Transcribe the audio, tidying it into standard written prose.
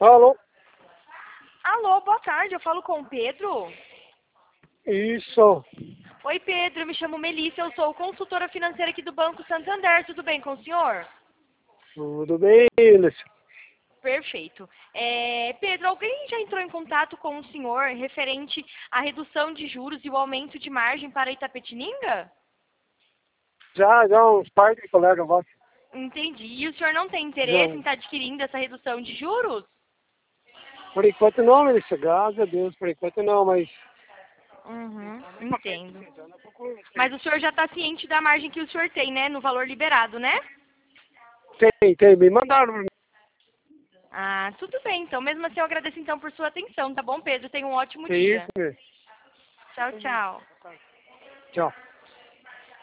Alô? Alô, boa tarde, eu falo com o Pedro. Isso. Oi, Pedro, eu me chamo Melissa, eu sou consultora financeira aqui do Banco Santander, tudo bem com o senhor? Tudo bem, Lúcio? Perfeito. Pedro, alguém já entrou em contato com o senhor referente à redução de juros e o aumento de margem para Itapetininga? Já uns par de colegas vossos. Entendi. E o senhor não tem interesse Já. em estar adquirindo essa redução de juros? Por enquanto não, Melissa. Graças a Deus, por enquanto não, mas... Uhum, entendo. Mas o senhor já está ciente da margem que o senhor tem, né? No valor liberado, né? Tem. Me mandaram pra mim. Ah, tudo bem. Então, mesmo assim, eu agradeço então por sua atenção, tá bom, Pedro? Tenha um ótimo É dia. isso mesmo. Tchau, tchau. Tchau.